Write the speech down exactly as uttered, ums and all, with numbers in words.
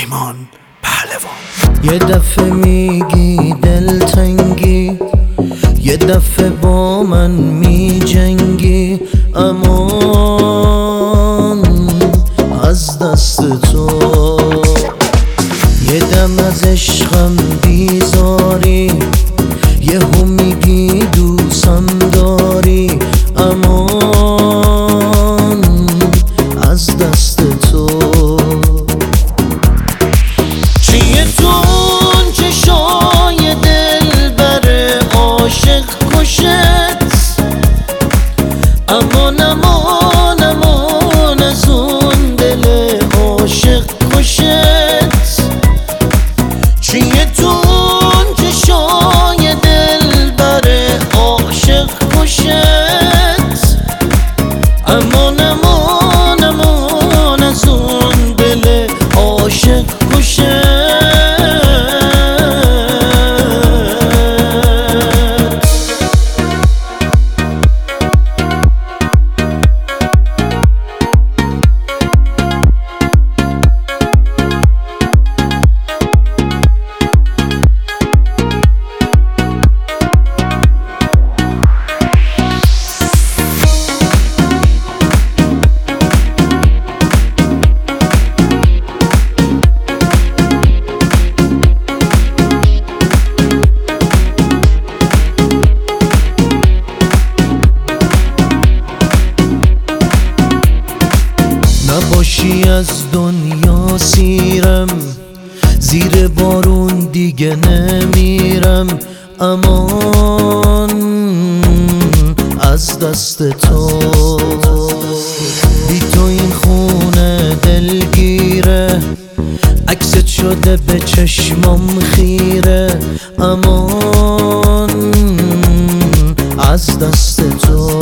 پیمان پهلوان. یه دفعه میگی دلتنگی، یه دفعه با من می جنگی، امان از دست تو. یه دم از عشقم بیزاری، یه هم میگی دوستم داری، امان از دست تو. چیه تون چشای دل بر عاشق کشت، امان امان امان از اون دل عاشق کشت. چیه تون چشای دل بر عاشق کشت، امان امان امان از اون دل عاشق کشت. نباشی از دنیا سیرم، زیر بارون دیگه نمیرم، امان از دست تو. بی تو این خونه دلگیره، عکست شده به چشمام خیره، امان از دست تو.